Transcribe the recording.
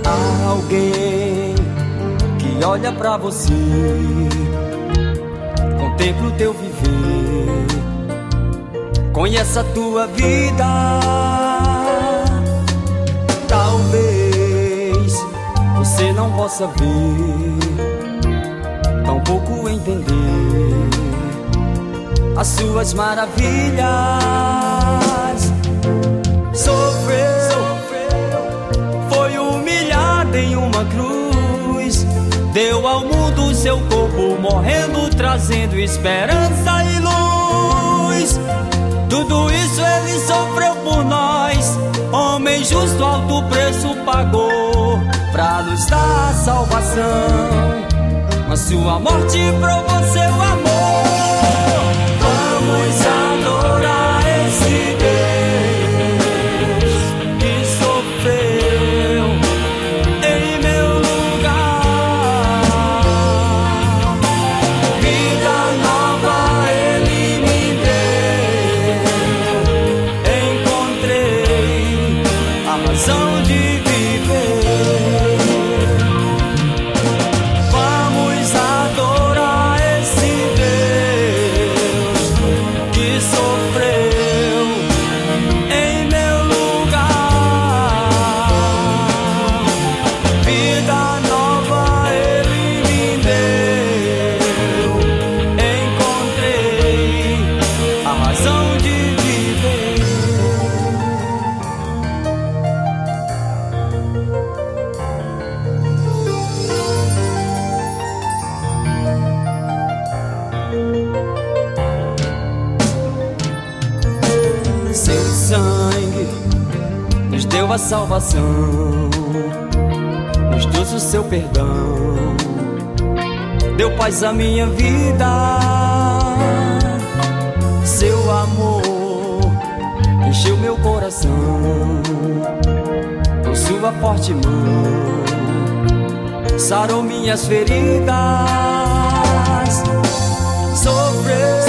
Alguém que olha pra você, contempla o teu viver, conhece a tua vida. Talvez você não possa ver, tampouco entender as suas maravilhas. Sofreu, foi humilhado em uma cruz, deu ao mundo seu corpo morrendo, trazendo esperança e luz. Tudo isso ele sofreu por nós, homem justo, alto preço pagou pra nos dar salvação. Mas sua morte provou seu amor. Vamos adorar esse Deus que sofreu em meu lugar. Vida nova ele me deu, encontrei a razão de viver. Vamos adorar esse Deus que sofreu em meu lugar. Vida nova ele me deu, encontrei a razão de viver. Seu sangue nos deu a salvação, nos trouxe o seu perdão, deu paz à minha vida. Seu amor encheu meu coração, com sua forte mão sarou minhas feridas. Sofreu,